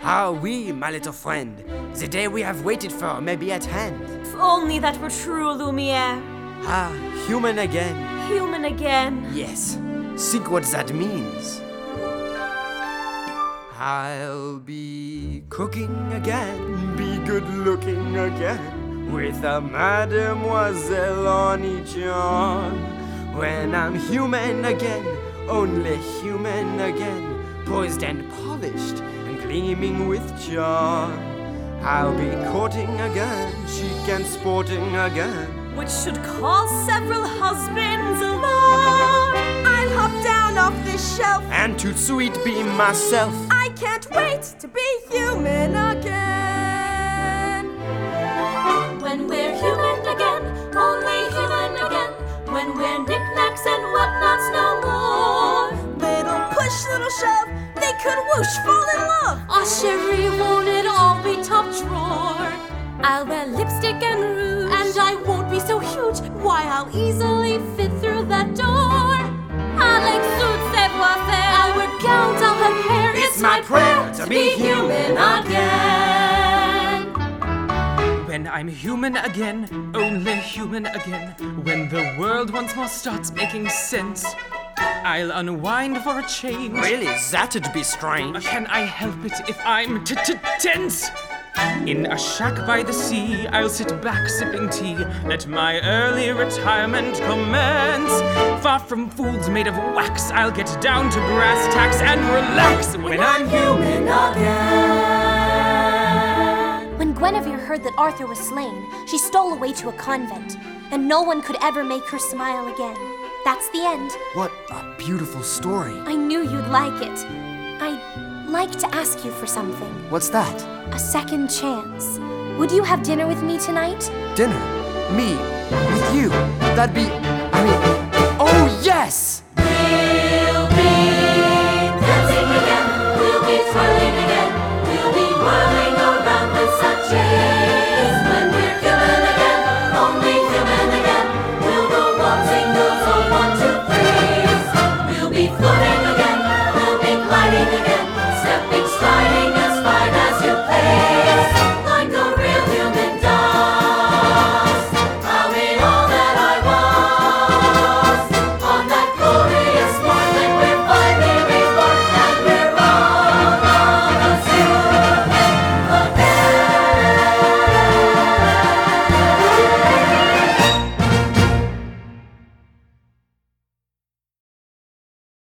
Ah oui, my little friend. The day we have waited for may be at hand. If only that were true, Lumiere. Ah, human again. Human again. Yes. Think what that means. I'll be cooking again, be good looking again, with a Mademoiselle on each arm. When I'm human again, only human again, poised and polished and gleaming with charm. I'll be courting again, chic and sporting again, which should cause several husbands alarm. I'll hop down off this shelf and toot sweet be myself. I can't wait to be human again. When we're human again, only human again, when we're knickknacks and whatnots no more. Little push, little shove, they could whoosh, fall in love. Ah, chérie, won't it all be top drawer? I'll wear lipstick and rouge, and I won't be so huge. Why, I'll easily fit through that door. I'll exude savoir-faire. I'll wear gowns, I'll have hair. It's my prayer to be human again. When I'm human again, only human again, when the world once more starts making sense, I'll unwind for a change. Really, that'd be strange. Can I help it if I'm tense? In a shack by the sea, I'll sit back sipping tea, let my early retirement commence. Far from fools made of wax, I'll get down to brass tacks and relax when I'm human again. When Guinevere heard that Arthur was slain, she stole away to a convent, and no one could ever make her smile again. That's the end. What a beautiful story. I knew you'd like it. I'd like to ask you for something. What's that? A second chance. Would you have dinner with me tonight? Dinner? Me? With you? That'd be... oh, yes!